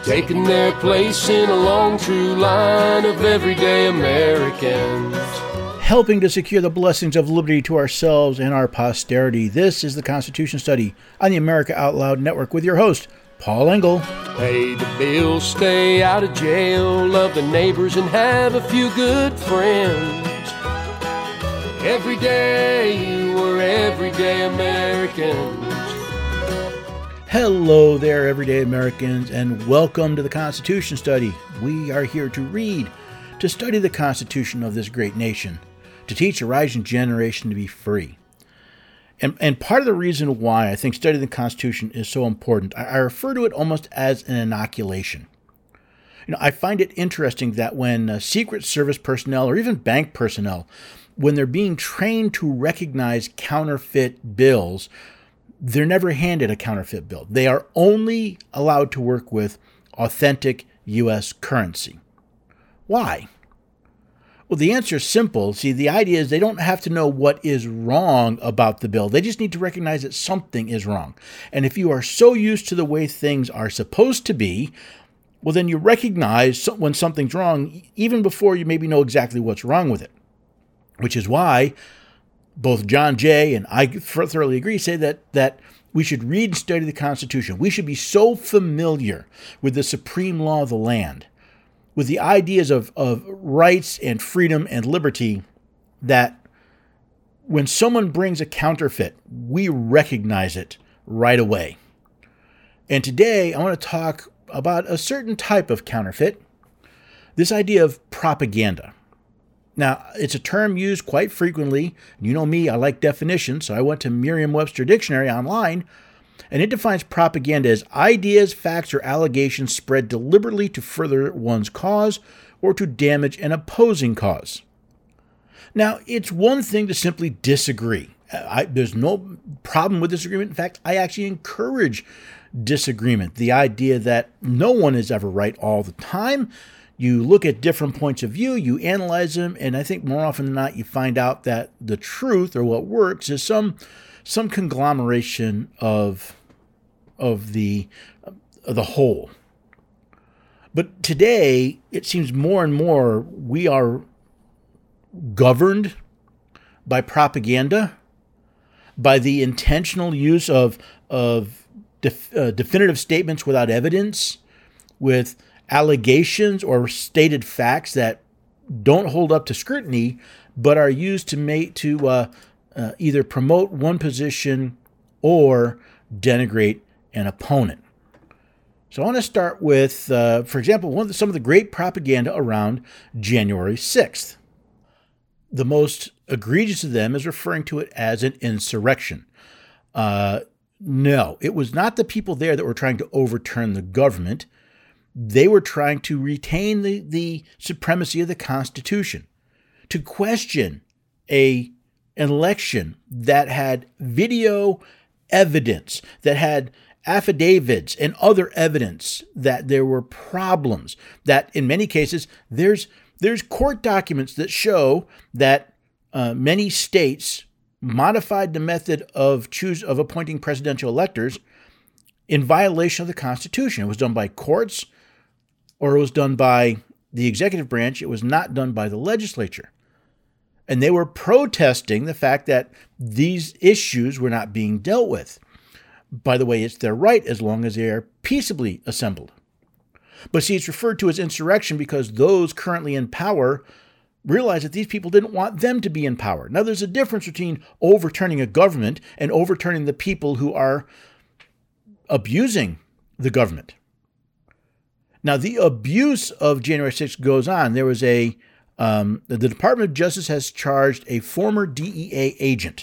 taking their place in a long, true line of everyday Americans. Helping to secure the blessings of liberty to ourselves and our posterity. This is the Constitution Study on the America Out Loud Network with your host, Paul Engel. Pay the bills, stay out of jail, love the neighbors, and have a few good friends. Every day, we're everyday Americans. Hello there, everyday Americans, and welcome to the Constitution Study. We are here to read, to study the Constitution of this great nation, to teach a rising generation to be free. And part of the reason why I think studying the Constitution is so important, I refer to it almost as an inoculation. You know, I find it interesting that when Secret Service personnel or even bank personnel, when they're being trained to recognize counterfeit bills, they're never handed a counterfeit bill. They are only allowed to work with authentic U.S. currency. Why? Well, the answer is simple. See, the idea is they don't have to know what is wrong about the bill. They just need to recognize that something is wrong. And if you are so used to the way things are supposed to be, well, then you recognize when something's wrong even before you maybe know exactly what's wrong with it. Which is why both John Jay and I thoroughly agree, say that we should read and study the Constitution. We should be so familiar with the supreme law of the land, with the ideas of rights and freedom and liberty, that when someone brings a counterfeit, we recognize it right away. And today, I want to talk about a certain type of counterfeit, this idea of propaganda. Now, it's a term used quite frequently. You know me, I like definitions, so I went to Merriam-Webster Dictionary online, and it defines propaganda as ideas, facts, or allegations spread deliberately to further one's cause or to damage an opposing cause. Now, it's one thing to simply disagree. There's no problem with disagreement. In fact, I actually encourage disagreement. The idea that no one is ever right all the time. You look at different points of view, you analyze them, and I think more often than not, you find out that the truth, or what works, is some conglomeration of the whole. But today, it seems more and more we are governed by propaganda, by the intentional use of definitive statements without evidence, with allegations or stated facts that don't hold up to scrutiny, but are used to either promote one position or denigrate an opponent. So I want to start with, for example, some of the great propaganda around January 6th. The most egregious of them is referring to it as an insurrection. No, it was not the people there that were trying to overturn the government. They were trying to retain the supremacy of the Constitution, to question an election that had video evidence, that had affidavits and other evidence that there were problems, that in many cases there's court documents that show that many states modified the method of appointing presidential electors in violation of the Constitution. It was done by courts, or it was done by the executive branch. It was not done by the legislature. And they were protesting the fact that these issues were not being dealt with. By the way, it's their right as long as they are peaceably assembled. But see, it's referred to as insurrection because those currently in power realize that these people didn't want them to be in power. Now, there's a difference between overturning a government and overturning the people who are abusing the government. Now, the abuse of January 6th goes on. There was the Department of Justice has charged a former DEA agent,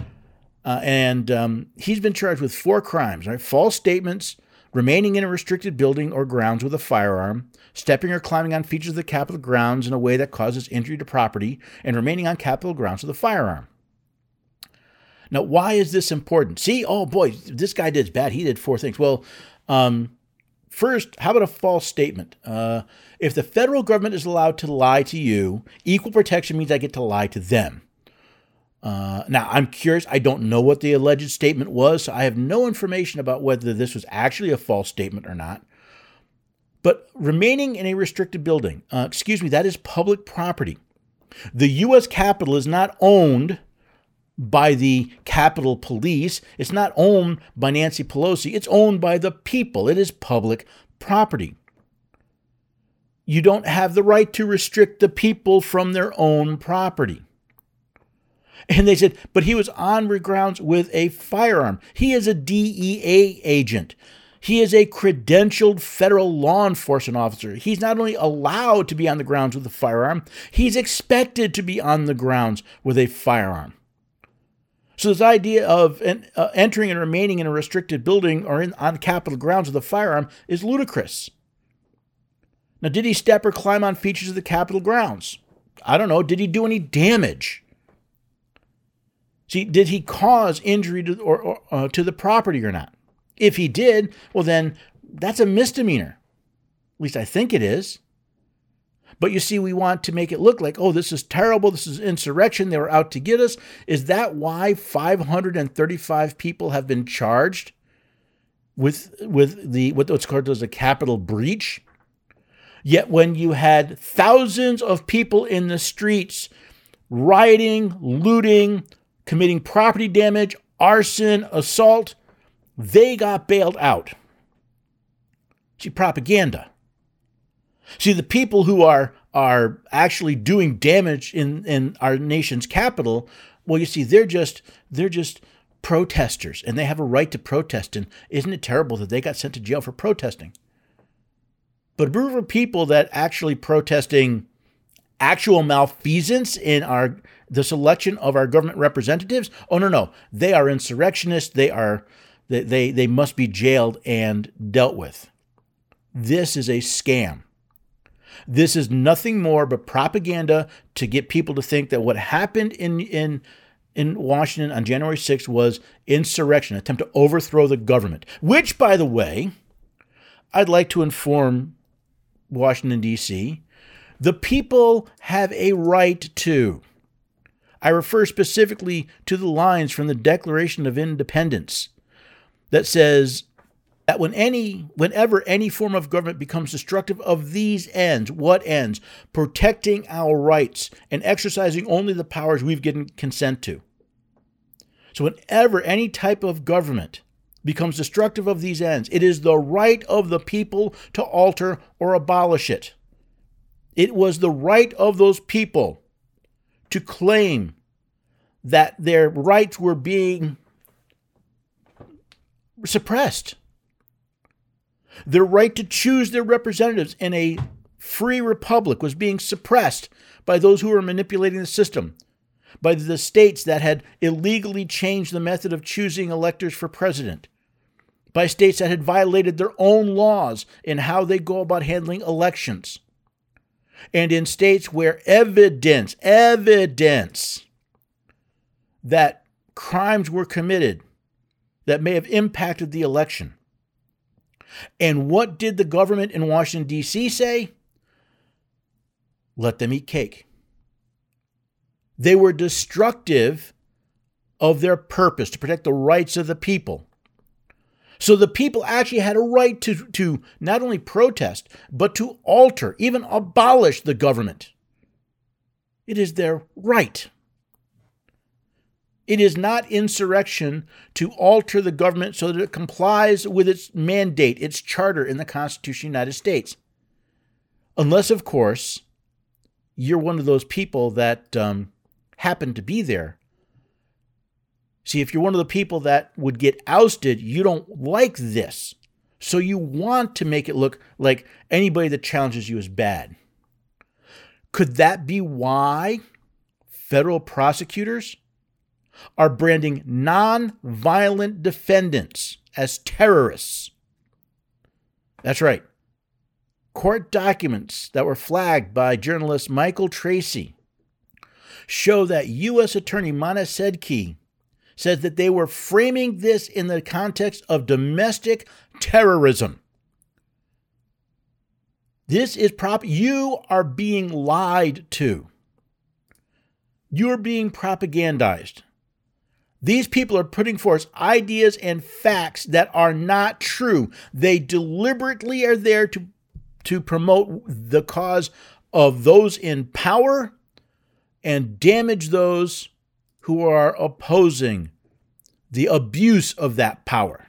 and he's been charged with 4 crimes, right? False statements, remaining in a restricted building or grounds with a firearm, stepping or climbing on features of the Capitol grounds in a way that causes injury to property, and remaining on Capitol grounds with a firearm. Now, why is this important? See, oh boy, this guy did bad. He did 4 things. Well, first, how about a false statement? If the federal government is allowed to lie to you, equal protection means I get to lie to them. Now, I'm curious. I don't know what the alleged statement was, so I have no information about whether this was actually a false statement or not. But remaining in a restricted building, that is public property. The U.S. Capitol is not owned by the Capitol Police. It's not owned by Nancy Pelosi. It's owned by the people. It is public property. You don't have the right to restrict the people from their own property. And they said, but he was on grounds with a firearm. He is a DEA agent. He is a credentialed federal law enforcement officer. He's not only allowed to be on the grounds with a firearm, he's expected to be on the grounds with a firearm. So this idea of entering and remaining in a restricted building or on Capitol grounds with a firearm is ludicrous. Now, did he step or climb on features of the Capitol grounds? I don't know. Did he do any damage? See, did he cause injury to the property or not? If he did, well then, that's a misdemeanor. At least I think it is. But you see, we want to make it look like, oh, this is terrible, this is insurrection, they were out to get us. Is that why 535 people have been charged with what's called as a Capitol breach? Yet when you had thousands of people in the streets rioting, looting, committing property damage, arson, assault, they got bailed out. See, propaganda. See, the people who are actually doing damage in our nation's capital, well, you see, they're just protesters, and they have a right to protest. And isn't it terrible that they got sent to jail for protesting? But a group of people that actually protesting actual malfeasance in the selection of our government representatives, oh no, they are insurrectionists. They must be jailed and dealt with. This is a scam. This is nothing more but propaganda to get people to think that what happened in Washington on January 6th was insurrection, an attempt to overthrow the government, which, by the way, I'd like to inform Washington, D.C., the people have a right to. I refer specifically to the lines from the Declaration of Independence that says that whenever any form of government becomes destructive of these ends, what ends? Protecting our rights and exercising only the powers we've given consent to. So whenever any type of government becomes destructive of these ends, it is the right of the people to alter or abolish it. It was the right of those people to claim that their rights were being suppressed. Their right to choose their representatives in a free republic was being suppressed by those who were manipulating the system, by the states that had illegally changed the method of choosing electors for president, by states that had violated their own laws in how they go about handling elections, and in states where evidence that crimes were committed that may have impacted the election. And what did the government in Washington, D.C. say? Let them eat cake. They were destructive of their purpose to protect the rights of the people. So the people actually had a right to not only protest, but to alter, even abolish the government. It is their right. It is not insurrection to alter the government so that it complies with its mandate, its charter in the Constitution of the United States. Unless, of course, you're one of those people that happen to be there. See, if you're one of the people that would get ousted, you don't like this. So you want to make it look like anybody that challenges you is bad. Could that be why federal prosecutors are branding non-violent defendants as terrorists? That's right. Court documents that were flagged by journalist Michael Tracy show that U.S. Attorney Mana Sedki says that they were framing this in the context of domestic terrorism. This is you are being lied to. You are being propagandized. These people are putting forth ideas and facts that are not true. They deliberately are there to to promote the cause of those in power and damage those who are opposing the abuse of that power.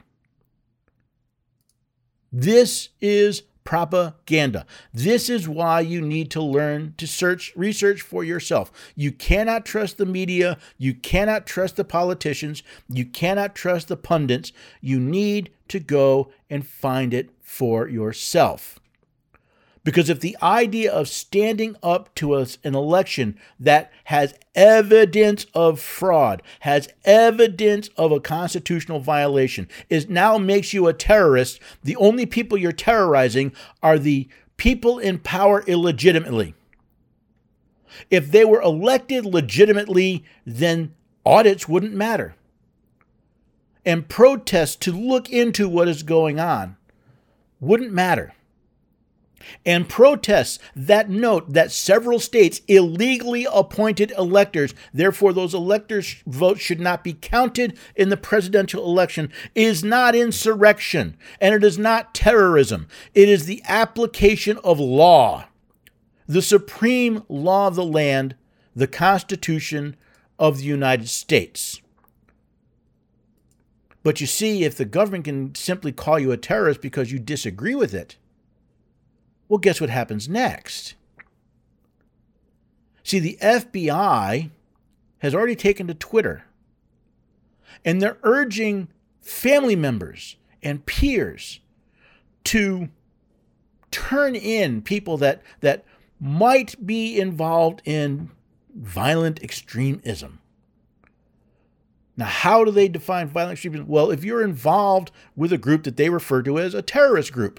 This is propaganda. This is why you need to learn to research for yourself. You cannot trust the media. You cannot trust the politicians. You cannot trust the pundits. You need to go and find it for yourself. Because if the idea of standing up to an election that has evidence of fraud, has evidence of a constitutional violation, now makes you a terrorist, the only people you're terrorizing are the people in power illegitimately. If they were elected legitimately, then audits wouldn't matter. And protests to look into what is going on wouldn't matter. And protests that note that several states illegally appointed electors, therefore those electors' votes should not be counted in the presidential election, is not insurrection, and it is not terrorism. It is the application of law, the supreme law of the land, the Constitution of the United States. But you see, if the government can simply call you a terrorist because you disagree with it, well, guess what happens next? See, the FBI has already taken to Twitter, and they're urging family members and peers to turn in people that might be involved in violent extremism. Now, how do they define violent extremism? Well, if you're involved with a group that they refer to as a terrorist group,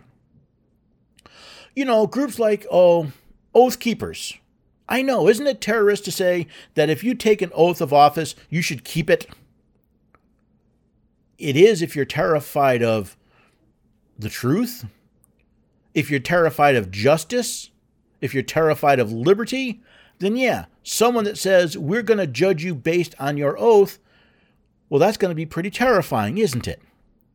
groups like, Oath Keepers. I know, isn't it terrorist to say that if you take an oath of office, you should keep it? It is if you're terrified of the truth, if you're terrified of justice, if you're terrified of liberty, then yeah, someone that says, we're going to judge you based on your oath, well, that's going to be pretty terrifying, isn't it?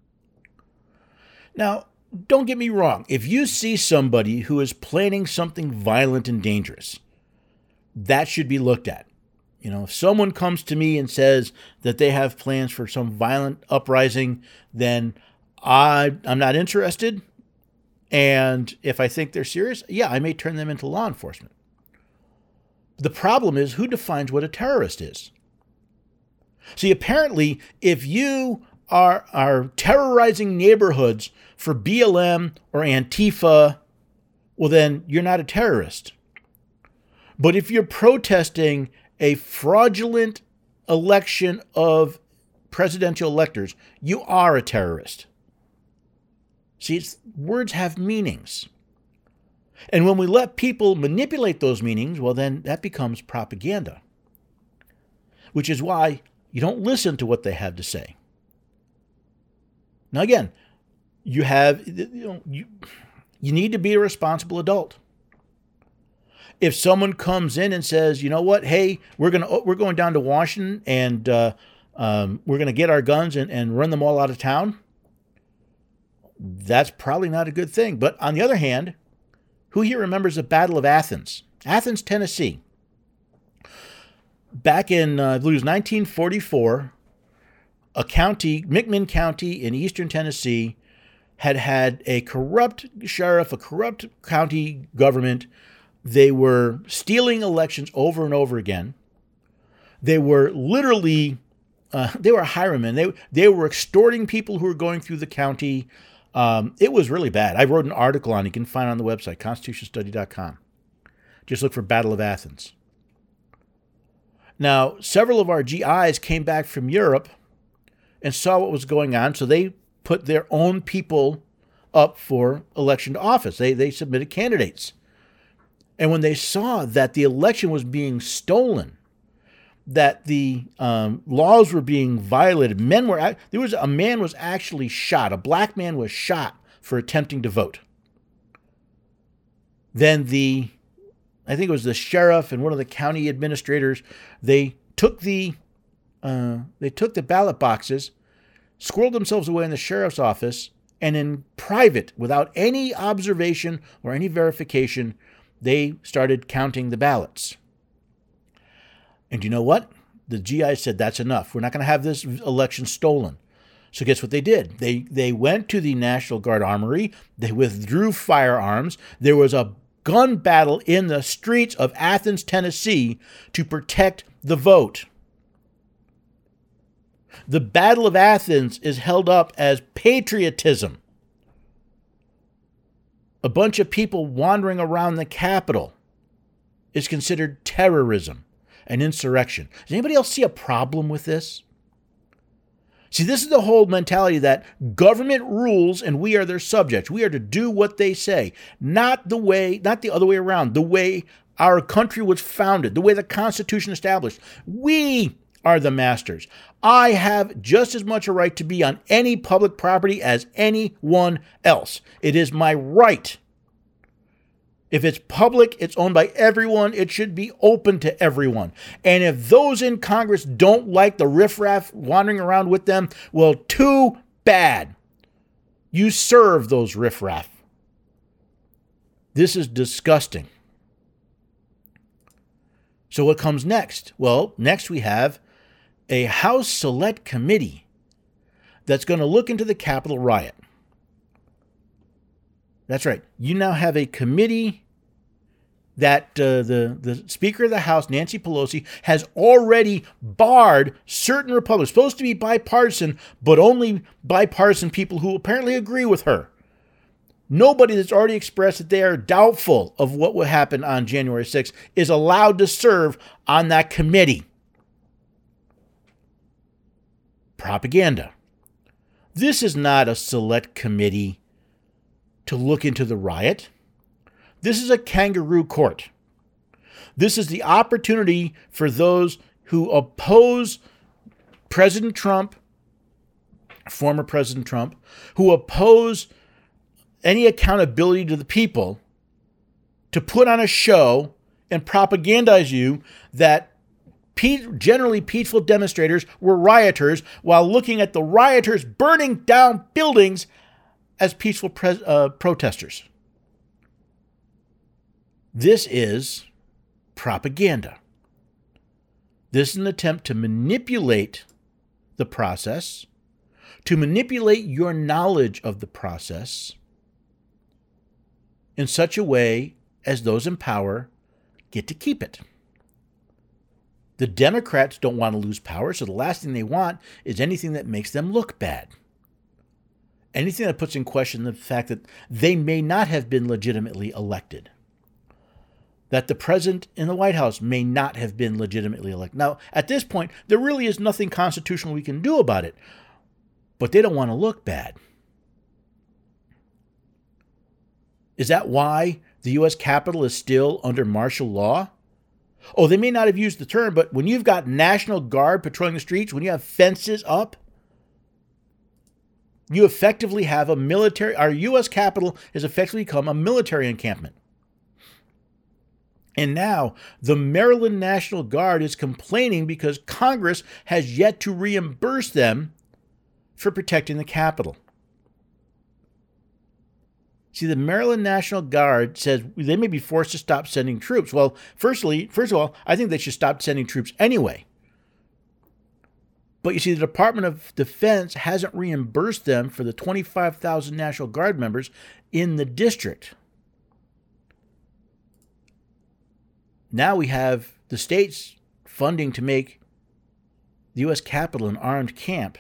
Now, don't get me wrong. If you see somebody who is planning something violent and dangerous, that should be looked at. If someone comes to me and says that they have plans for some violent uprising, then I'm not interested. And if I think they're serious, yeah, I may turn them into law enforcement. The problem is, who defines what a terrorist is? See, apparently, if you are terrorizing neighborhoods for BLM or Antifa, well, then you're not a terrorist. But if you're protesting a fraudulent election of presidential electors, you are a terrorist. See, words have meanings. And when we let people manipulate those meanings, well, then that becomes propaganda. Which is why you don't listen to what they have to say. Now, again, you need to be a responsible adult. If someone comes in and says, you know what, hey, we're going down to Washington and we're going to get our guns and run them all out of town, that's probably not a good thing. But on the other hand, who here remembers the Battle of Athens? Athens, Tennessee. Back in, I believe it was 1944, a county, McMinn County in eastern Tennessee, had a corrupt sheriff, a corrupt county government. They were stealing elections over and over again. They were literally, they were highwaymen. They were extorting people who were going through the county. It was really bad. I wrote an article on it. You can find it on the website, constitutionstudy.com. Just look for Battle of Athens. Now, several of our GIs came back from Europe and saw what was going on, so they put their own people up for election to office. They submitted candidates. And when they saw that the election was being stolen, that the laws were being violated, a man was actually shot. A black man was shot for attempting to vote. Then I think it was the sheriff and one of the county administrators, they took the ballot boxes, squirreled themselves away in the sheriff's office, And in private, without any observation or any verification, they started counting the ballots. And you know what? The GI said, that's enough. We're not going to have this election stolen. So guess what they did? They went to the National Guard Armory. They withdrew firearms. There was a gun battle in the streets of Athens, Tennessee, to protect the vote. The Battle of Athens is held up as patriotism. A bunch of people wandering around the Capitol is considered terrorism and insurrection. Does anybody else see a problem with this? See, this is the whole mentality that government rules and we are their subjects. We are to do what they say, not the other way around, the way our country was founded, the way the Constitution established. We are the masters. I have just as much a right to be on any public property as anyone else. It is my right. If it's public, it's owned by everyone, it should be open to everyone. And if those in Congress don't like the riffraff wandering around with them, well, too bad. You serve those riffraff. This is disgusting. So what comes next? Well, next we have a House Select Committee that's going to look into the Capitol riot. That's right. You now have a committee that the Speaker of the House, Nancy Pelosi, has already barred certain Republicans, supposed to be bipartisan, but only bipartisan people who apparently agree with her. Nobody that's already expressed that they are doubtful of what will happen on January 6th is allowed to serve on that committee. Propaganda. This is not a select committee to look into the riot. This is a kangaroo court. This is the opportunity for those who oppose President Trump, former President Trump, who oppose any accountability to the people, to put on a show and propagandize you that generally peaceful demonstrators were rioters while looking at the rioters burning down buildings as peaceful protesters. This is propaganda. This is an attempt to manipulate the process, to manipulate your knowledge of the process in such a way as those in power get to keep it. The Democrats don't want to lose power, so the last thing they want is anything that makes them look bad. Anything that puts in question the fact that they may not have been legitimately elected. That the president in the White House may not have been legitimately elected. Now, at this point, there really is nothing constitutional we can do about it. But they don't want to look bad. Is that why the U.S. Capitol is still under martial law? Oh, they may not have used the term, but when you've got National Guard patrolling the streets, when you have fences up, you effectively have a military, our U.S. Capitol has effectively become a military encampment. And now the Maryland National Guard is complaining because Congress has yet to reimburse them for protecting the Capitol. See, the Maryland National Guard says they may be forced to stop sending troops. Well, first of all, I think they should stop sending troops anyway. But you see, the Department of Defense hasn't reimbursed them for the 25,000 National Guard members in the district. Now we have the states funding to make the U.S. Capitol an armed camp.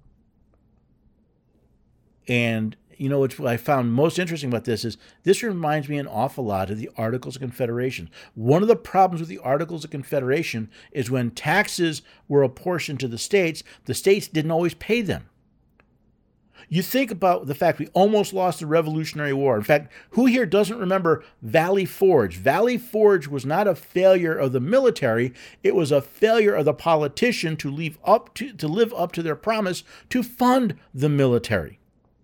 And you know what I found most interesting about this is this reminds me an awful lot of the Articles of Confederation. One of the problems with the Articles of Confederation is when taxes were apportioned to the states didn't always pay them. You think about the fact we almost lost the Revolutionary War. In fact, who here doesn't remember Valley Forge? Valley Forge was not a failure of the military. It was a failure of the politician to live up to their promise to fund the military.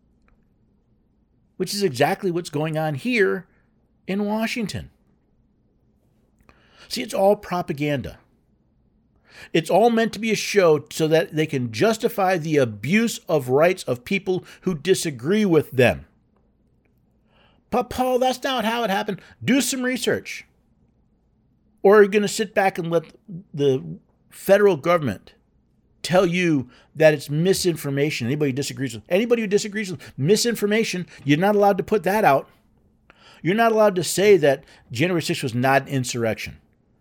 Which is exactly what's going on here in Washington. See, it's all propaganda. It's all meant to be a show so that they can justify the abuse of rights of people who disagree with them. But Paul, that's not how it happened. Do some research. Or are you going to sit back and let the federal government tell you that it's misinformation? Anybody who disagrees with misinformation, you're not allowed to put that out. You're not allowed to say that January 6th was not an insurrection.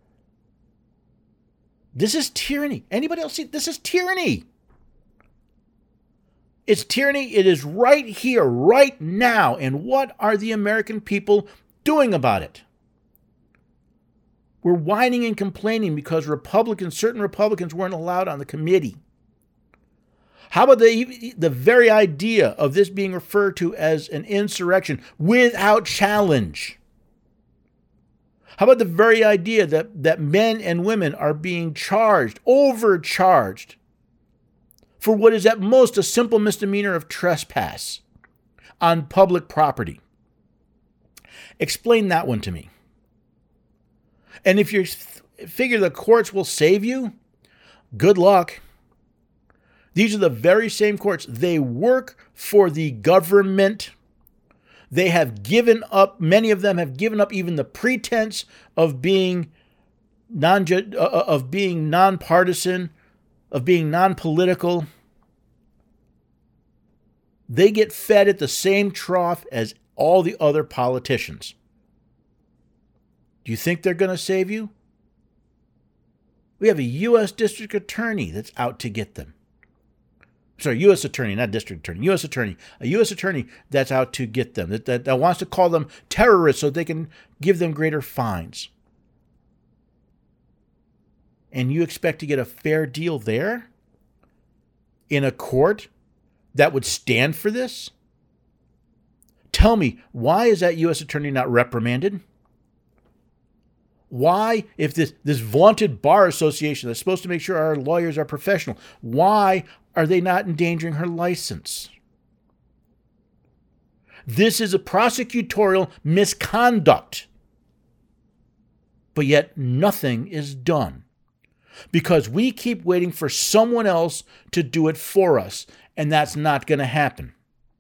This is tyranny. Anybody else see? This is tyranny. It's tyranny. It is right here, right now. And what are the American people doing about it? We're whining and complaining because certain Republicans weren't allowed on the committee. How about the very idea of this being referred to as an insurrection without challenge? How about the very idea that men and women are being overcharged, for what is at most a simple misdemeanor of trespass on public property? Explain that one to me. And if you figure the courts will save you, good luck. These are the very same courts. They work for the government. They have given up, many of them have given up even the pretense of being nonpartisan, of being non-political. They get fed at the same trough as all the other politicians. Do you think they're going to save you? We have a U.S. district attorney that's out to get them. Sorry, U.S. attorney, not district attorney, U.S. attorney. A U.S. attorney that's out to get them, that wants to call them terrorists so they can give them greater fines. And you expect to get a fair deal there? In a court that would stand for this? Tell me, why is that U.S. attorney not reprimanded? Why, if this vaunted bar association that's supposed to make sure our lawyers are professional, why are they not endangering her license? This is a prosecutorial misconduct. But yet nothing is done because we keep waiting for someone else to do it for us, and that's not going to happen.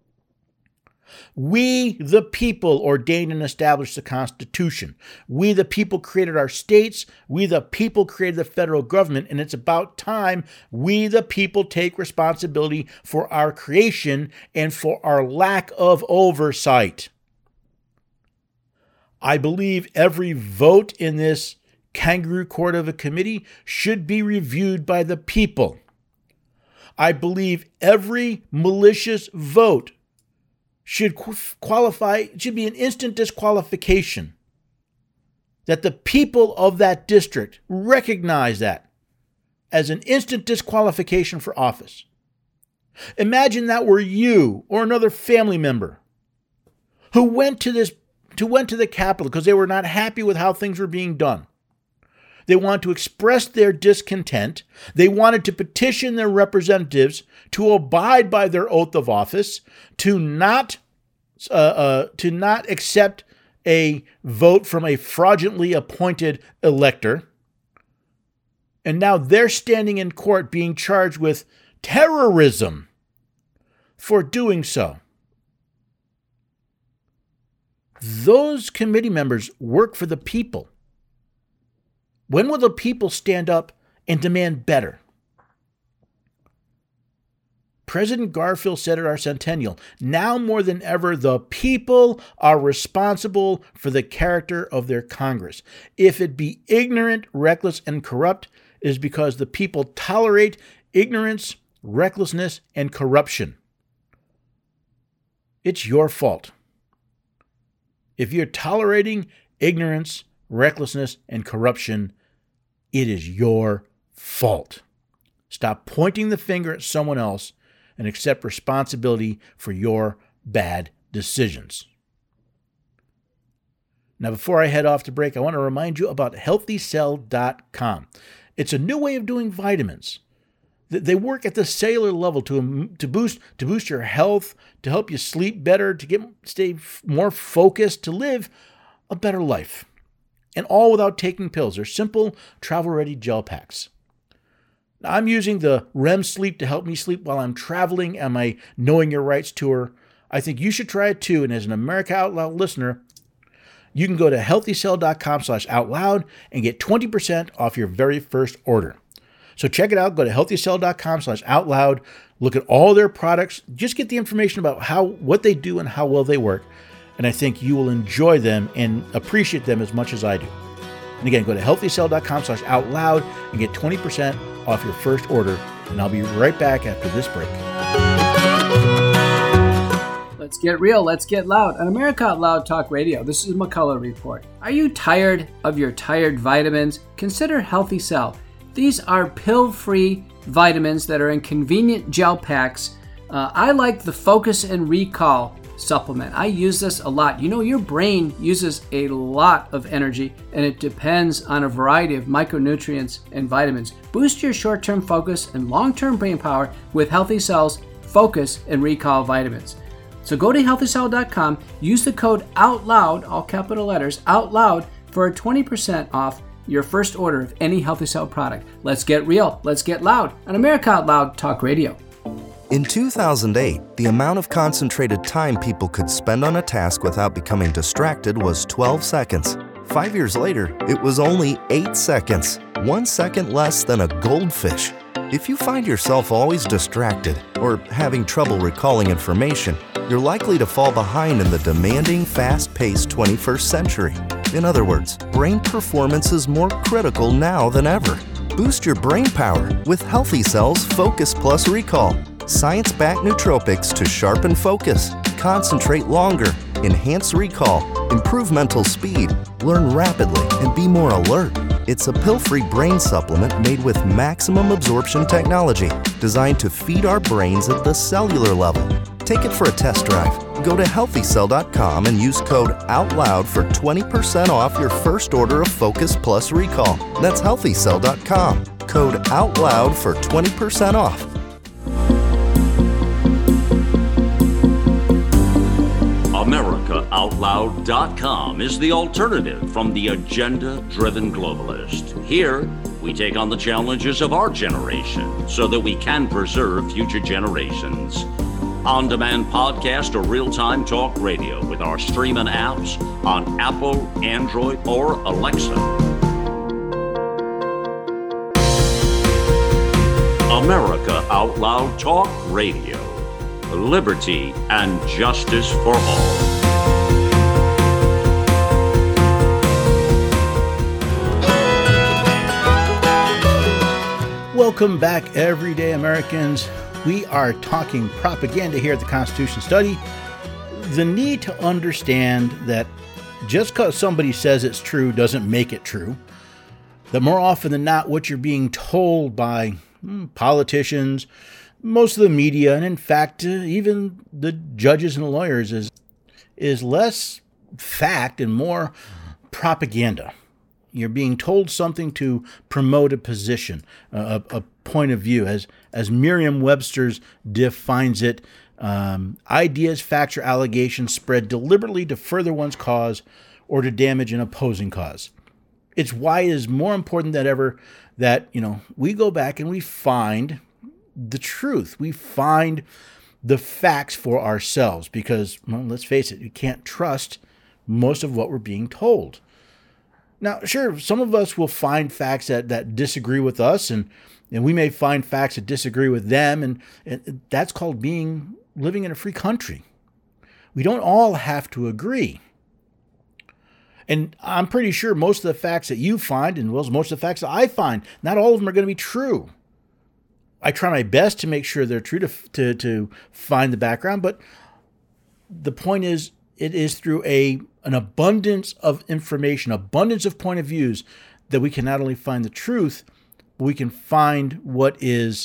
We, the people, ordained and established the Constitution. We, the people, created our states. We, the people, created the federal government. And it's about time we, the people, take responsibility for our creation and for our lack of oversight. I believe every vote in this kangaroo court of a committee should be reviewed by the people. I believe every malicious vote should be an instant disqualification. That the people of that district recognize that as an instant disqualification for office. Imagine that were you or another family member who went to the Capitol because they were not happy with how things were being done. They wanted to express their discontent. They wanted to petition their representatives to abide by their oath of office, to not accept a vote from a fraudulently appointed elector. And now they're standing in court being charged with terrorism for doing so. Those committee members work for the people. When will the people stand up and demand better? President Garfield said at our centennial, now more than ever, the people are responsible for the character of their Congress. If it be ignorant, reckless, and corrupt, it is because the people tolerate ignorance, recklessness, and corruption. It's your fault. If you're tolerating ignorance, recklessness, and corruption, it is your fault. Stop pointing the finger at someone else and accept responsibility for your bad decisions. Now, before I head off to break, I want to remind you about HealthyCell.com. It's a new way of doing vitamins. They work at the cellular level to boost your health, to help you sleep better, to stay more focused, to live a better life. And all without taking pills. They're simple, travel-ready gel packs. I'm using the REM sleep to help me sleep while I'm traveling and my Knowing Your Rights tour. I think you should try it too. And as an America Out Loud listener, you can go to healthycell.com/outloud and get 20% off your very first order. So check it out. Go to healthycell.com/outloud. Look at all their products. Just get the information about what they do and how well they work. And I think you will enjoy them and appreciate them as much as I do. And again, go to healthycell.com/outloud and get 20% off your first order. And I'll be right back after this break. Let's get real, let's get loud. On America Out Loud Talk Radio, this is McCullough Report. Are you tired of your tired vitamins? Consider Healthy Cell. These are pill-free vitamins that are in convenient gel packs. I like the Focus and Recall supplement. I use this a lot. You know, your brain uses a lot of energy and it depends on a variety of micronutrients and vitamins. Boost your short-term focus and long-term brain power with Healthy Cell's Focus and Recall vitamins. So go to healthycell.com, use the code OUTLOUD, all capital letters, OUTLOUD, for a 20% off your first order of any Healthy Cell product. Let's get real, let's get loud on America Out Loud Talk Radio. In 2008, the amount of concentrated time people could spend on a task without becoming distracted was 12 seconds. 5 years later, it was only 8 seconds, 1 second less than a goldfish. If you find yourself always distracted or having trouble recalling information, you're likely to fall behind in the demanding, fast-paced 21st century. In other words, brain performance is more critical now than ever. Boost your brain power with Healthy Cell's Focus Plus Recall. Science-backed nootropics to sharpen focus, concentrate longer, enhance recall, improve mental speed, learn rapidly, and be more alert. It's a pill-free brain supplement made with maximum absorption technology, designed to feed our brains at the cellular level. Take it for a test drive. Go to healthycell.com and use code OUTLOUD for 20% off your first order of Focus Plus Recall. That's healthycell.com. Code OUTLOUD for 20% off. AmericaOutloud.com is the alternative from the agenda-driven globalist. Here, we take on the challenges of our generation so that we can preserve future generations. On-demand podcast or real-time talk radio with our streaming apps on Apple, Android, or Alexa. America Out Loud Talk Radio. Liberty and justice for all. Welcome back, everyday Americans. We are talking propaganda here at the Constitution Study. The need to understand that just because somebody says it's true doesn't make it true. That more often than not, what you're being told by politicians, most of the media, and in fact, even the judges and lawyers is less fact and more propaganda. You're being told something to promote a position, a point of view. As Merriam-Webster defines it, ideas, facts, or allegations spread deliberately to further one's cause or to damage an opposing cause. It's why it is more important than ever that, we go back and we find the truth. We find the facts for ourselves because, let's face it, you can't trust most of what we're being told. Now, sure, some of us will find facts that disagree with us, and we may find facts that disagree with them, and that's called living in a free country. We don't all have to agree. And I'm pretty sure most of the facts that you find, and most of the facts that I find, not all of them are going to be true. I try my best to make sure they're true to find the background, but the point is, it is through an abundance of information, abundance of point of views, that we can not only find the truth, but we can find what is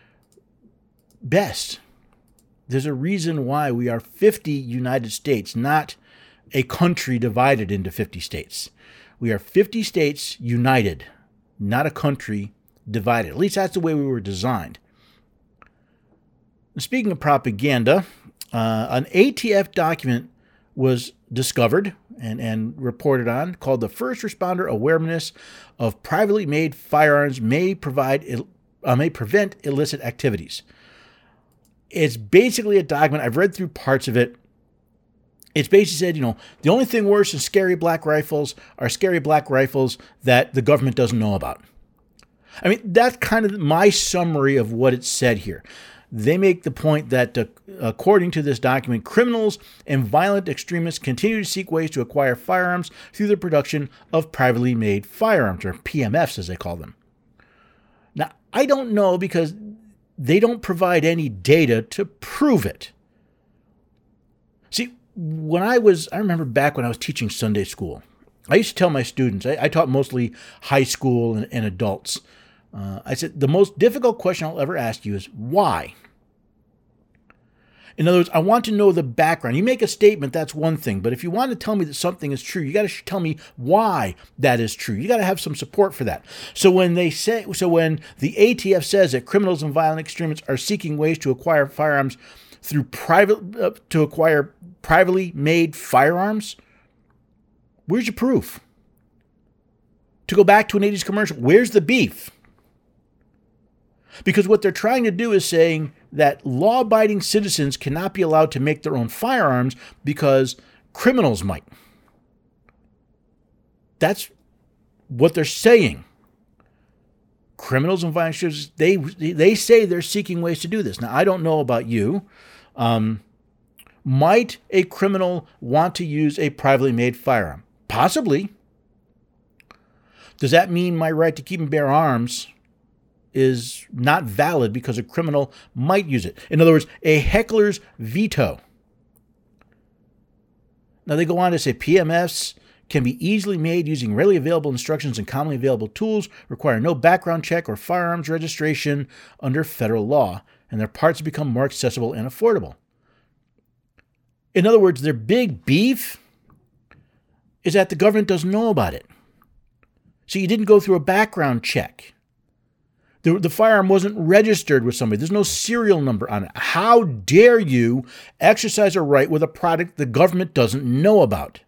best. There's a reason why we are 50 United States, not a country divided into 50 states. We are 50 states united, not a country divided. At least that's the way we were designed. Speaking of propaganda, an ATF document was discovered and reported on called the First Responder Awareness of Privately Made Firearms May Provide may prevent illicit activities. It's basically a document. I've read through parts of it. It's basically said, the only thing worse than scary black rifles are scary black rifles that the government doesn't know about. I mean, that's kind of my summary of what it said here. They make the point that, according to this document, criminals and violent extremists continue to seek ways to acquire firearms through the production of privately made firearms, or PMFs as they call them. Now, I don't know because they don't provide any data to prove it. See, I remember back when I was teaching Sunday school, I used to tell my students, I taught mostly high school and adults. I said, the most difficult question I'll ever ask you is why? In other words, I want to know the background. You make a statement, that's one thing. But if you want to tell me that something is true, you got to tell me why that is true. You got to have some support for that. So when the ATF says that criminals and violent extremists are seeking ways to acquire firearms through privately made firearms, where's your proof? To go back to an 80s commercial, where's the beef? Because what they're trying to do is saying that law-abiding citizens cannot be allowed to make their own firearms because criminals might. That's what they're saying. Criminals and violent extremists, they say they're seeking ways to do this. Now, I don't know about you. Might a criminal want to use a privately made firearm? Possibly. Does that mean my right to keep and bear arms is not valid because a criminal might use it? In other words, a heckler's veto. Now, they go on to say PMFs can be easily made using readily available instructions and commonly available tools, require no background check or firearms registration under federal law, and their parts become more accessible and affordable. In other words, their big beef is that the government doesn't know about it. So you didn't go through a background check. The firearm wasn't registered with somebody. There's no serial number on it. How dare you exercise a right with a product the government doesn't know about?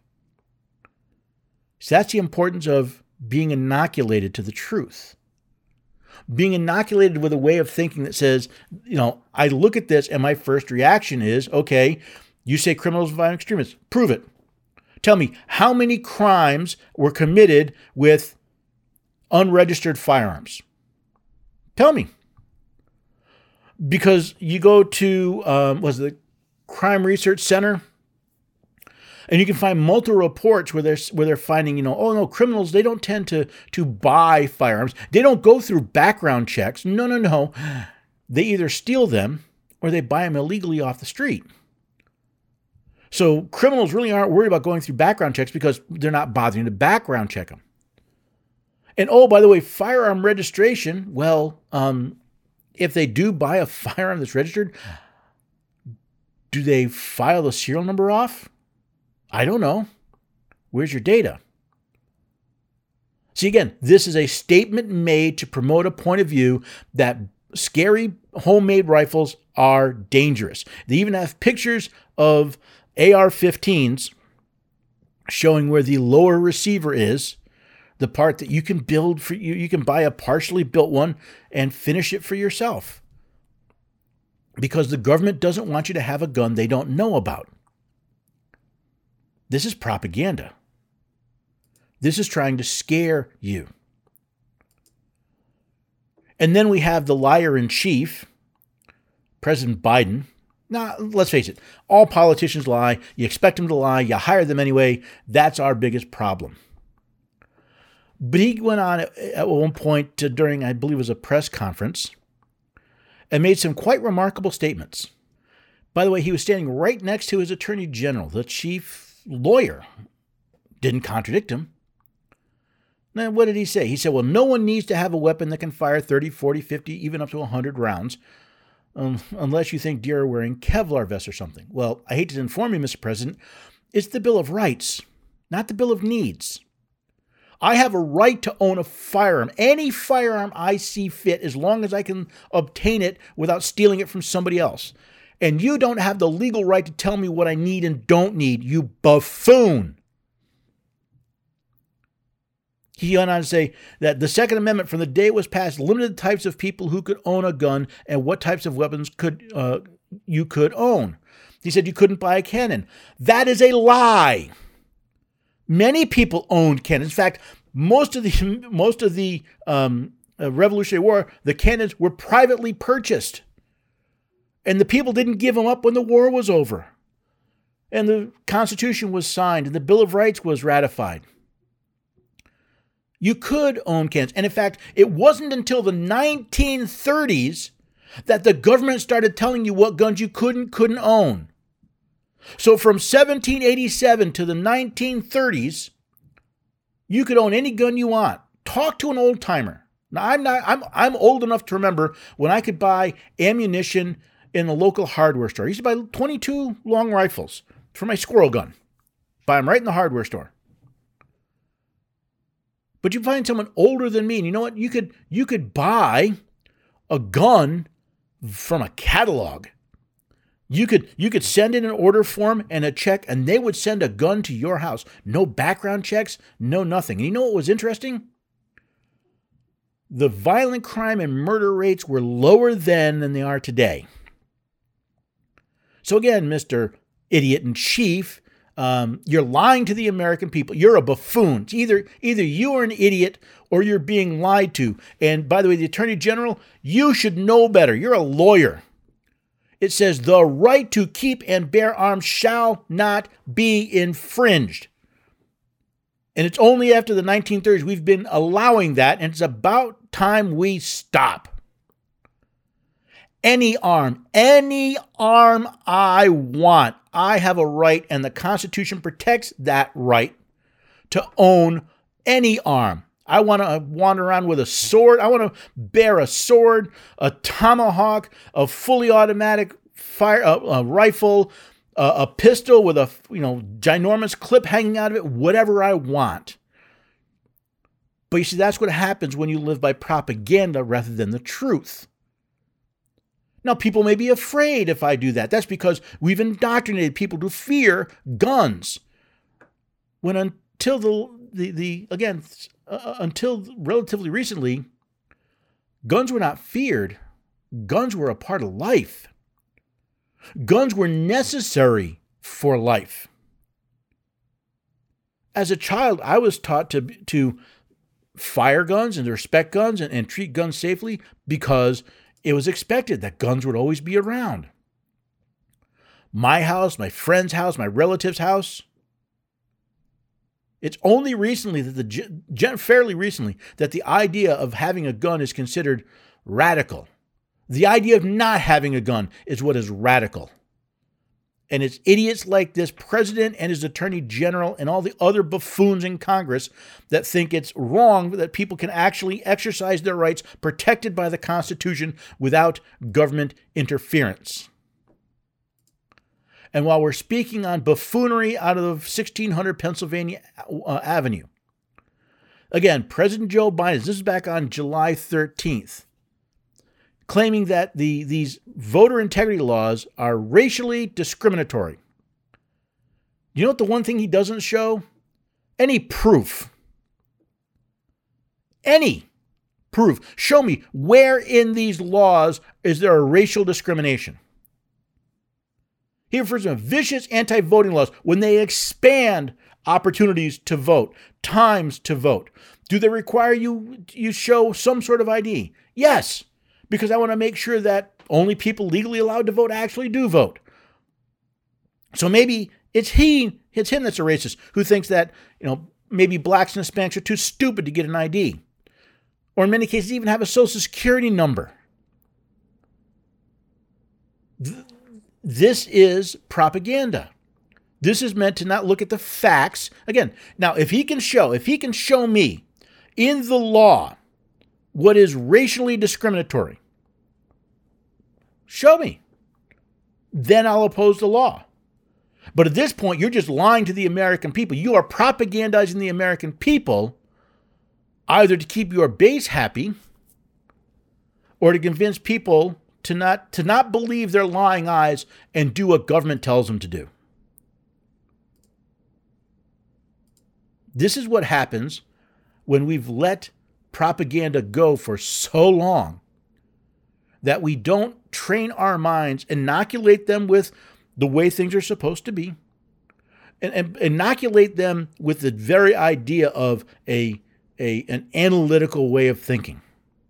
So that's the importance of being inoculated to the truth. Being inoculated with a way of thinking that says, I look at this and my first reaction is, okay, you say criminals and violent extremists. Prove it. Tell me, how many crimes were committed with unregistered firearms? Tell me. Because you go to, the Crime Research Center, and you can find multiple reports where they're finding, criminals, they don't tend to buy firearms. They don't go through background checks. No. They either steal them or they buy them illegally off the street. So criminals really aren't worried about going through background checks because they're not bothering to background check them. And by the way, firearm registration, if they do buy a firearm that's registered, do they file the serial number off? I don't know. Where's your data? See, again, this is a statement made to promote a point of view that scary homemade rifles are dangerous. They even have pictures of AR-15s showing where the lower receiver is, the part that you can build for you. You can buy a partially built one and finish it for yourself. Because the government doesn't want you to have a gun they don't know about. This is propaganda. This is trying to scare you. And then we have the liar in chief, President Biden. Now, let's face it, all politicians lie. You expect them to lie. You hire them anyway. That's our biggest problem. But he went on at one point during, I believe it was a press conference, and made some quite remarkable statements. By the way, he was standing right next to his attorney general, the chief lawyer. Didn't contradict him. Now, what did he say? He said, no one needs to have a weapon that can fire 30, 40, 50, even up to 100 rounds, unless you think deer are wearing Kevlar vests or something. Well, I hate to inform you, Mr. President, it's the Bill of Rights, not the Bill of Needs. I have a right to own a firearm, any firearm I see fit, as long as I can obtain it without stealing it from somebody else. And you don't have the legal right to tell me what I need and don't need, you buffoon. He went on to say that the Second Amendment from the day it was passed limited the types of people who could own a gun and what types of weapons you could own. He said you couldn't buy a cannon. That is a lie. Many people owned cannons. In fact, most of the Revolutionary War, the cannons were privately purchased. And the people didn't give them up when the war was over. And the Constitution was signed and the Bill of Rights was ratified. You could own cannons. And in fact, it wasn't until the 1930s that the government started telling you what guns you couldn't own. So from 1787 to the 1930s, you could own any gun you want. Talk to an old timer. Now I'm old enough to remember when I could buy ammunition in the local hardware store. I used to buy 22 long rifles for my squirrel gun. Buy them right in the hardware store. But you find someone older than me, and you know what? You could buy a gun from a catalog. You could send in an order form and a check, and they would send a gun to your house. No background checks, no nothing. And you know what was interesting? The violent crime and murder rates were lower then than they are today. So again, Mr. Idiot in Chief, you're lying to the American people. You're a buffoon. It's either you are an idiot or you're being lied to. And by the way, the Attorney General, you should know better. You're a lawyer. It says the right to keep and bear arms shall not be infringed. And it's only after the 1930s we've been allowing that, and it's about time we stop. Any arm I want, I have a right, and the Constitution protects that right to own any arm. I want to wander around with a sword. I want to bear a sword, a tomahawk, a fully automatic a rifle, a pistol with a ginormous clip hanging out of it, whatever I want. But you see, that's what happens when you live by propaganda rather than the truth. Now, people may be afraid if I do that. That's because we've indoctrinated people to fear guns. When until until relatively recently, guns were not feared. Guns were a part of life. Guns were necessary for life. As a child, I was taught to fire guns and to respect guns and treat guns safely because it was expected that guns would always be around. My house, my friend's house, my relative's house. It's only recently fairly recently, that the idea of having a gun is considered radical. The idea of not having a gun is what is radical. And it's idiots like this president and his attorney general and all the other buffoons in Congress that think it's wrong that people can actually exercise their rights protected by the Constitution without government interference. And while we're speaking on buffoonery out of 1600 Pennsylvania Avenue, again, President Joe Biden, this is back on July 13th, claiming that these voter integrity laws are racially discriminatory. You know what the one thing he doesn't show? Any proof. Any proof. Show me where in these laws is there a racial discrimination. He refers to vicious anti-voting laws when they expand opportunities to vote, times to vote. Do they require you show some sort of ID? Yes. Because I want to make sure that only people legally allowed to vote actually do vote. So maybe it's him that's a racist who thinks that, maybe blacks and Hispanics are too stupid to get an ID. Or in many cases, even have a social security number. This is propaganda. This is meant to not look at the facts. Again, now if he can show me in the law what is racially discriminatory, show me. Then I'll oppose the law. But at this point, you're just lying to the American people. You are propagandizing the American people either to keep your base happy or to convince people to not believe their lying eyes and do what government tells them to do. This is what happens when we've let propaganda go for so long that we don't train our minds, inoculate them with the way things are supposed to be, and inoculate them with the very idea of an analytical way of thinking.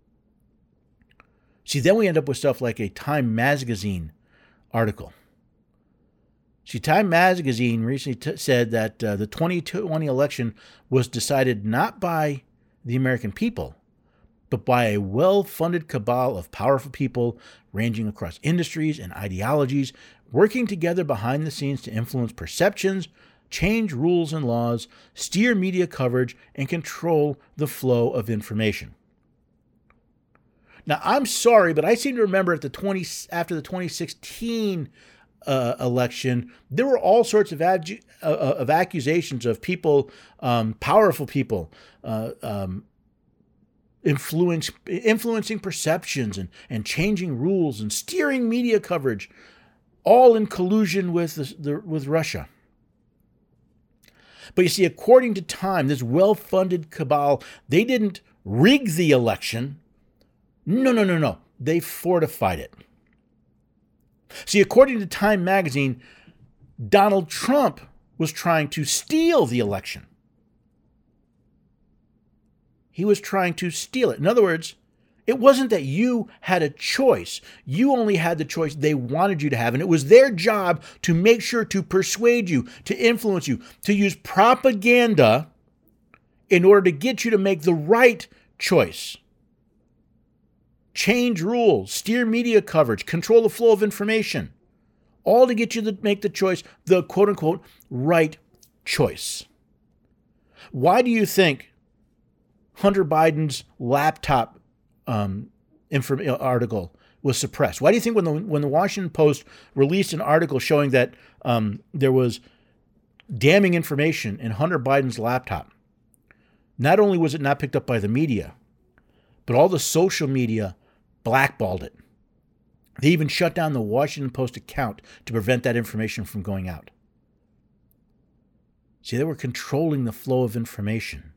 See, then we end up with stuff like a Time Magazine article. See, Time Magazine recently said that the 2020 election was decided not by the American people, but by a well-funded cabal of powerful people ranging across industries and ideologies, working together behind the scenes to influence perceptions, change rules and laws, steer media coverage, and control the flow of information. Now, I'm sorry, but I seem to remember after the 2016 election, there were all sorts of accusations of people, powerful people, influencing perceptions and changing rules and steering media coverage, all in collusion with Russia. But you see, according to Time, this well-funded cabal, they didn't rig the election. No. They fortified it. See, according to Time Magazine, Donald Trump was trying to steal the election. He was trying to steal it. In other words, it wasn't that you had a choice. You only had the choice they wanted you to have, and it was their job to make sure to persuade you, to influence you, to use propaganda in order to get you to make the right choice. Change rules, steer media coverage, control the flow of information, all to get you to make the choice, the quote-unquote right choice. Why do you think Hunter Biden's laptop article was suppressed? Why do you think when the Washington Post released an article showing that there was damning information in Hunter Biden's laptop, not only was it not picked up by the media, but all the social media blackballed it? They even shut down the Washington Post account to prevent that information from going out. See, they were controlling the flow of information.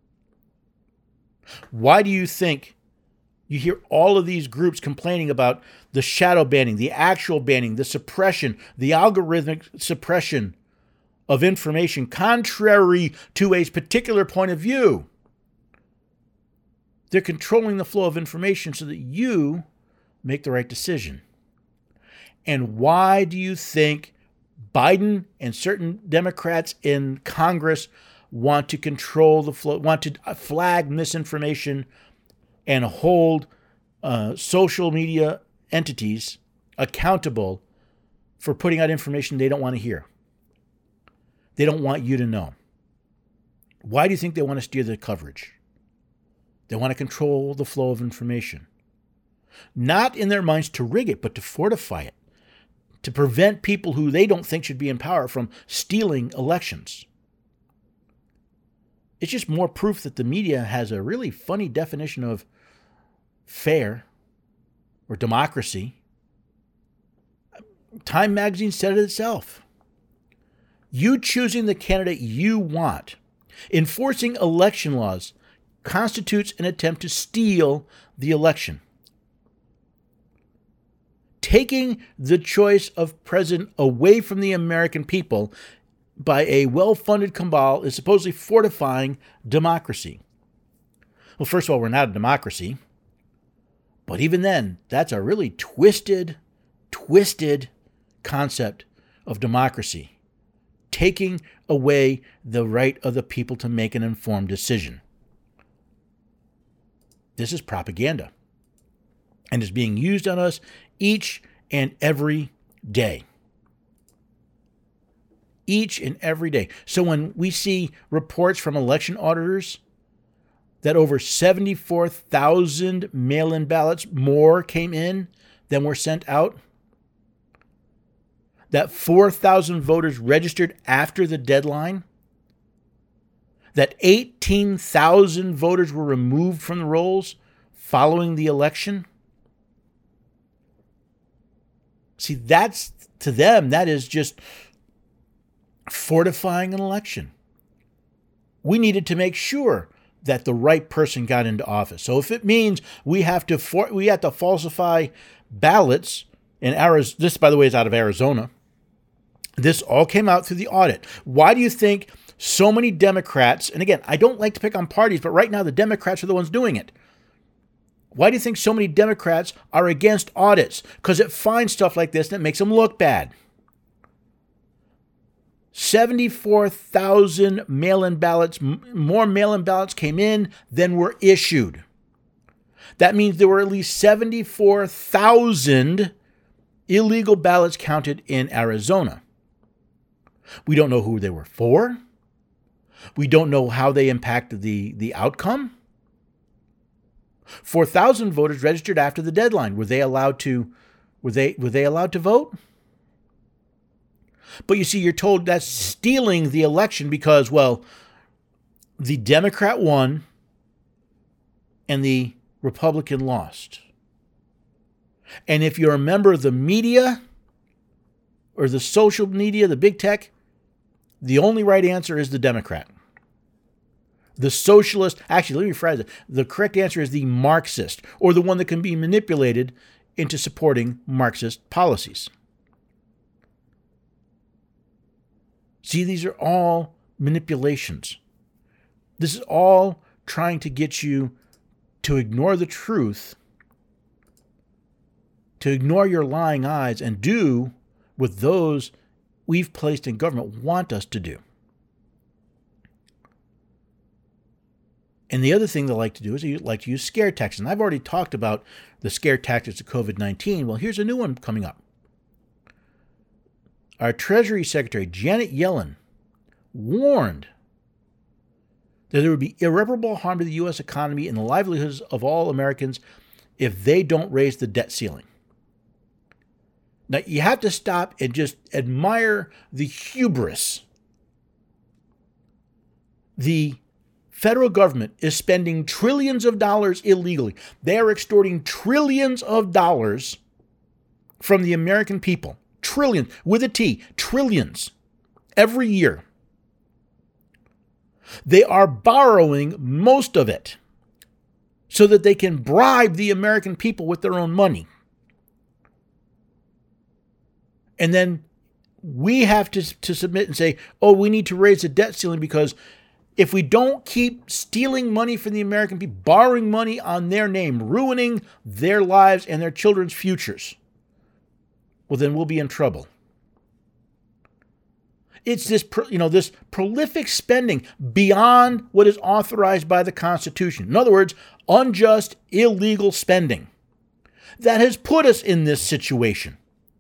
Why do you think you hear all of these groups complaining about the shadow banning, the actual banning, the suppression, the algorithmic suppression of information contrary to a particular point of view? They're controlling the flow of information so that you make the right decision. And why do you think Biden and certain Democrats in Congress want to control the flow, want to flag misinformation and hold social media entities accountable for putting out information they don't want to hear? They don't want you to know. Why do you think they want to steer the coverage? They want to control the flow of information. Not in their minds to rig it, but to fortify it, to prevent people who they don't think should be in power from stealing elections. It's just more proof that the media has a really funny definition of fair or democracy. Time Magazine said it itself. You choosing the candidate you want, enforcing election laws, constitutes an attempt to steal the election. Taking the choice of president away from the American people by a well-funded cabal is supposedly fortifying democracy. Well, first of all, we're not a democracy. But even then, that's a really twisted concept of democracy. Taking away the right of the people to make an informed decision. This is propaganda. And is being used on us each and every day. Each and every day. So when we see reports from election auditors that over 74,000 mail-in ballots more came in than were sent out, that 4,000 voters registered after the deadline, that 18,000 voters were removed from the rolls following the election. See, that's, to them, that is just fortifying an election. We needed to make sure that the right person got into office. So if it means we have to falsify ballots in Arizona, this, by the way, is out of Arizona. This all came out through the audit. Why do you think so many Democrats, and again, I don't like to pick on parties, but right now the Democrats are the ones doing it. Why do you think so many Democrats are against audits? Because it finds stuff like this and it makes them look bad. 74,000 mail-in ballots, more mail-in ballots came in than were issued. That means there were at least 74,000 illegal ballots counted in Arizona. We don't know who they were for. We don't know how they impacted the outcome. 4,000 voters registered after the deadline. Were they allowed to vote? But you see, you're told that's stealing the election because, well, the Democrat won and the Republican lost. And if you're a member of the media or the social media, the big tech, the only right answer is the Democrat. The socialist, actually, let me rephrase it. The correct answer is the Marxist, or the one that can be manipulated into supporting Marxist policies. See, these are all manipulations. This is all trying to get you to ignore the truth, to ignore your lying eyes, and do what those we've placed in government want us to do. And the other thing they like to do is they like to use scare tactics. And I've already talked about the scare tactics of COVID-19. Well, here's a new one coming up. Our Treasury Secretary, Janet Yellen, warned that there would be irreparable harm to the U.S. economy and the livelihoods of all Americans if they don't raise the debt ceiling. Now, you have to stop and just admire the hubris. The federal government is spending trillions of dollars illegally. They are extorting trillions of dollars from the American people. Trillions, with a T, trillions, every year. They are borrowing most of it so that they can bribe the American people with their own money. And then we have to submit and say, oh, we need to raise the debt ceiling because if we don't keep stealing money from the American people, borrowing money on their name, ruining their lives and their children's futures, well, then we'll be in trouble. It's this prolific spending beyond what is authorized by the Constitution. In other words, unjust, illegal spending that has put us in this situation.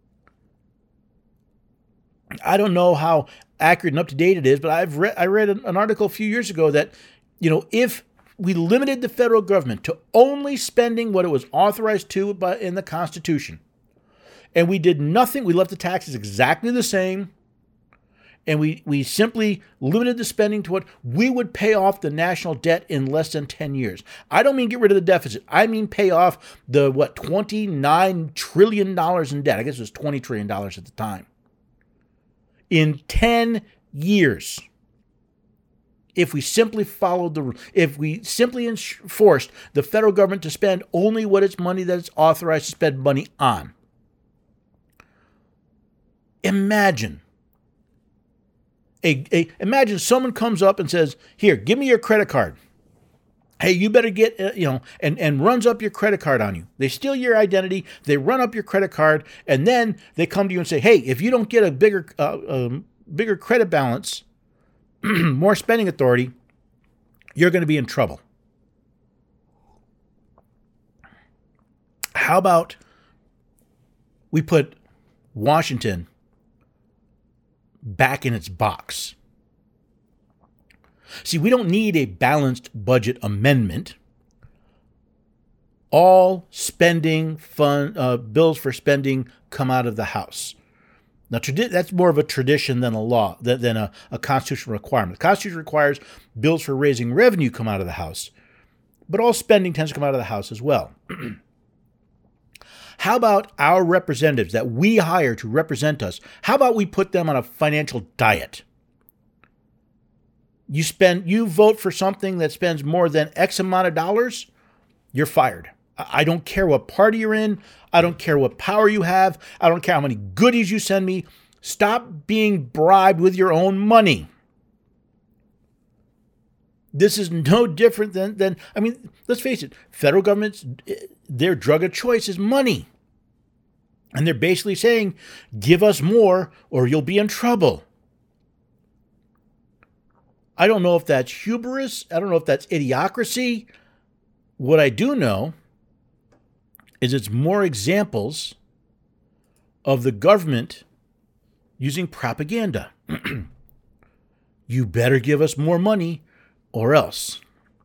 I don't know how accurate and up to date it is, but I read an article a few years ago that, if we limited the federal government to only spending what it was authorized to in the Constitution, and we did nothing, we left the taxes exactly the same, and we simply limited the spending to what we would pay off the national debt in less than 10 years. I don't mean get rid of the deficit. I mean pay off the, $29 trillion in debt. I guess it was $20 trillion at the time. In 10 years. If we simply followed if we simply enforced the federal government to spend only what it's money that it's authorized to spend money on. Imagine someone comes up and says, here, give me your credit card. Hey, you better get, and runs up your credit card on you. They steal your identity, they run up your credit card, and then they come to you and say, hey, if you don't get a bigger credit balance, more spending authority, you're going to be in trouble. How about we put Washington back in its box? See, we don't need a balanced budget amendment. All spending bills for spending come out of the House. Now, that's more of a tradition than a law, than a constitutional requirement. The Constitution requires bills for raising revenue come out of the House, but all spending tends to come out of the House as well. How about our representatives that we hire to represent us? How about we put them on a financial diet? You vote for something that spends more than X amount of dollars, you're fired. I don't care what party you're in. I don't care what power you have. I don't care how many goodies you send me. Stop being bribed with your own money. This is no different than let's face it, federal government's, their drug of choice is money. And they're basically saying, give us more or you'll be in trouble. I don't know if that's hubris. I don't know if that's idiocracy. What I do know is it's more examples of the government using propaganda. You better give us more money or else.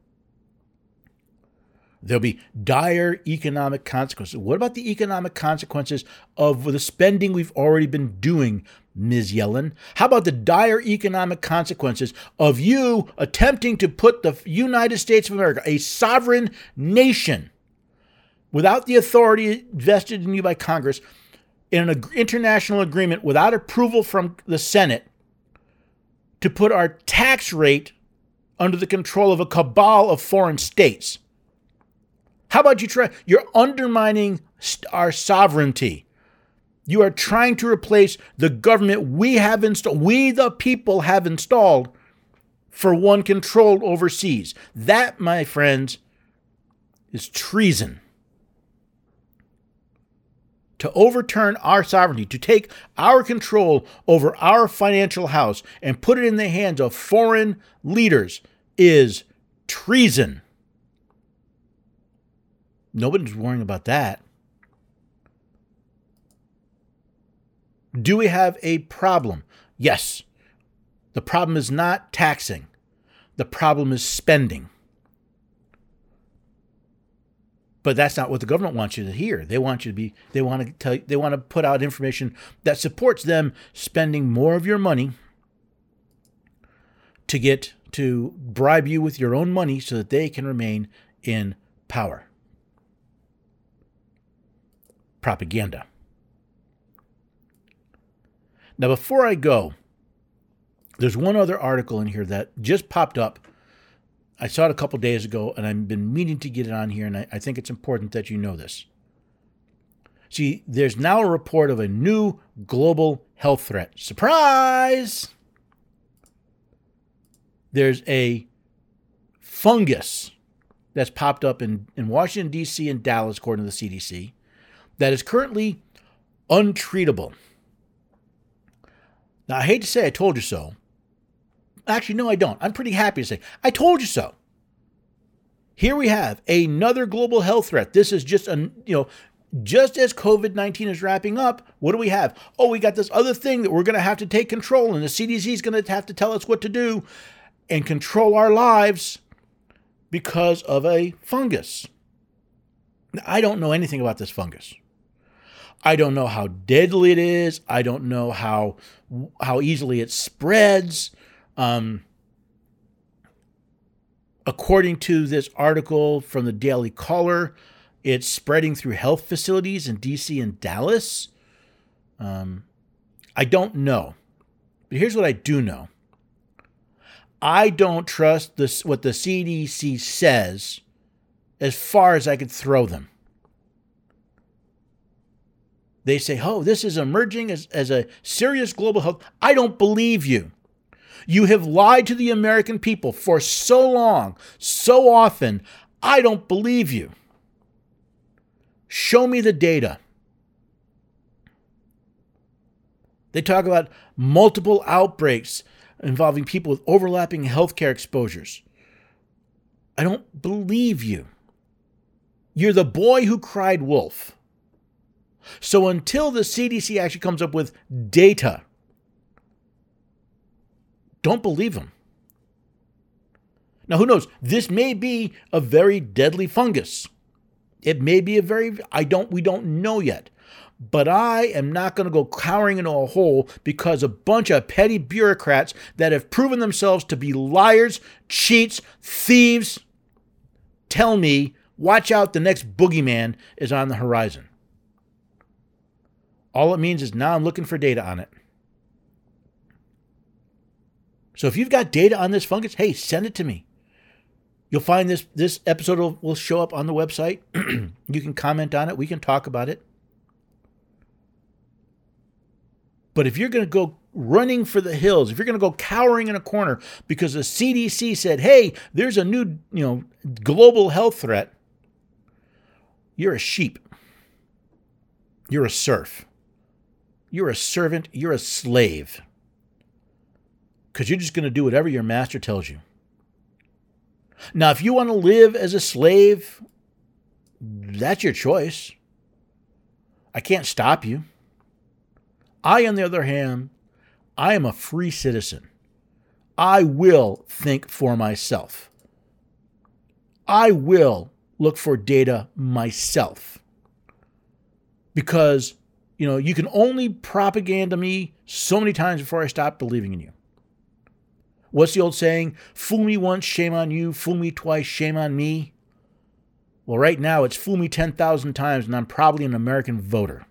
There'll be dire economic consequences. What about the economic consequences of the spending we've already been doing, Ms. Yellen? How about the dire economic consequences of you attempting to put the United States of America, a sovereign nation, without the authority vested in you by Congress, in an international agreement without approval from the Senate, to put our tax rate under the control of a cabal of foreign states? How about you try? You're undermining our sovereignty. You are trying to replace the government we have installed, we the people have installed, for one controlled overseas. That, my friends, is treason. To overturn our sovereignty, to take our control over our financial house and put it in the hands of foreign leaders is treason. Nobody's worrying about that. Do we have a problem? Yes. The problem is not taxing. The problem is spending. But that's not what the government wants you to hear. They want to put out information that supports them spending more of your money to bribe you with your own money so that they can remain in power. Propaganda. Now, before I go, there's one other article in here that just popped up. I saw it a couple days ago, and I've been meaning to get it on here, and I think it's important that you know this. See, there's now a report of a new global health threat. Surprise! There's a fungus that's popped up in Washington, D.C. and Dallas, according to the CDC, that is currently untreatable. Now, I hate to say I told you so. Actually, no, I don't. I'm pretty happy to say I told you so. Here we have another global health threat. This is just just as COVID-19 is wrapping up, what do we have? Oh, we got this other thing that we're going to have to take control, and the CDC is going to have to tell us what to do and control our lives because of a fungus. Now, I don't know anything about this fungus. I don't know how deadly it is. I don't know how easily it spreads. According to this article from the Daily Caller, it's spreading through health facilities in D.C. and Dallas. I don't know. But here's what I do know. I don't trust what the CDC says as far as I could throw them. They say, oh, this is emerging as a serious global health. I don't believe you. You have lied to the American people for so long, so often. I don't believe you. Show me the data. They talk about multiple outbreaks involving people with overlapping healthcare exposures. I don't believe you. You're the boy who cried wolf. So until the CDC actually comes up with data, don't believe them. Now, who knows? This may be a very deadly fungus. It may be we don't know yet. But I am not going to go cowering into a hole because a bunch of petty bureaucrats that have proven themselves to be liars, cheats, thieves, tell me, watch out, the next boogeyman is on the horizon. All it means is now I'm looking for data on it. So if you've got data on this fungus, hey, send it to me. You'll find this episode will show up on the website. You can comment on it. We can talk about it. But if you're going to go running for the hills, if you're going to go cowering in a corner because the CDC said, hey, there's a new, global health threat, you're a sheep. You're a serf. You're a servant. You're a slave. Because you're just going to do whatever your master tells you. Now, if you want to live as a slave, that's your choice. I can't stop you. I, on the other hand, I am a free citizen. I will think for myself. I will look for data myself. Because, you can only propaganda me so many times before I stop believing in you. What's the old saying? Fool me once, shame on you. Fool me twice, shame on me. Well, right now it's fool me 10,000 times and I'm probably an American voter.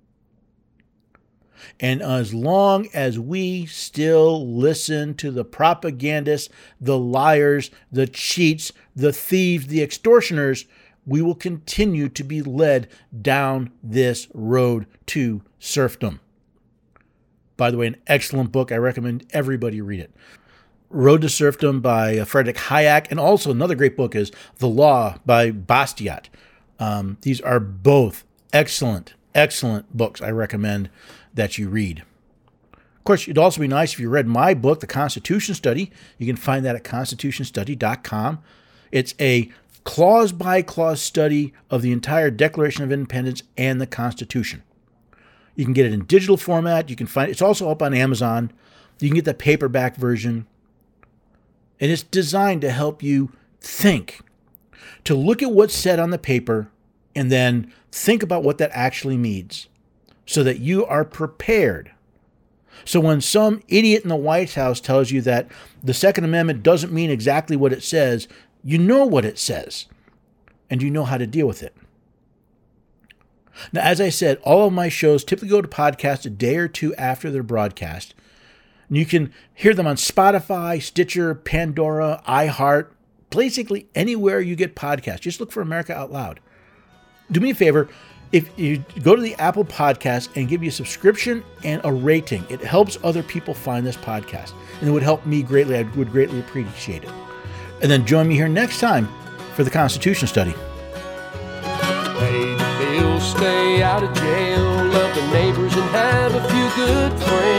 And as long as we still listen to the propagandists, the liars, the cheats, the thieves, the extortioners, we will continue to be led down this road to serfdom. By the way, an excellent book. I recommend everybody read it. Road to Serfdom by Friedrich Hayek. And also another great book is The Law by Bastiat. These are both excellent books I recommend that you read. Of course, it'd also be nice if you read my book, The Constitution Study. You can find that at constitutionstudy.com. It's a clause-by-clause study of the entire Declaration of Independence and the Constitution. You can get it in digital format. You can find it's also up on Amazon. You can get the paperback version. And it's designed to help you think, to look at what's said on the paper and then think about what that actually means so that you are prepared. So when some idiot in the White House tells you that the Second Amendment doesn't mean exactly what it says, you know what it says and you know how to deal with it. Now, as I said, all of my shows typically go to podcast a day or two after their broadcast. And you can hear them on Spotify, Stitcher, Pandora, iHeart, basically anywhere you get podcasts. Just look for America Out Loud. Do me a favor, if you go to the Apple Podcast and give you a subscription and a rating, it helps other people find this podcast. And it would help me greatly. I would greatly appreciate it. And then join me here next time for the Constitution Study. Pay the bills, stay out of jail, love the neighbors and have a few good friends.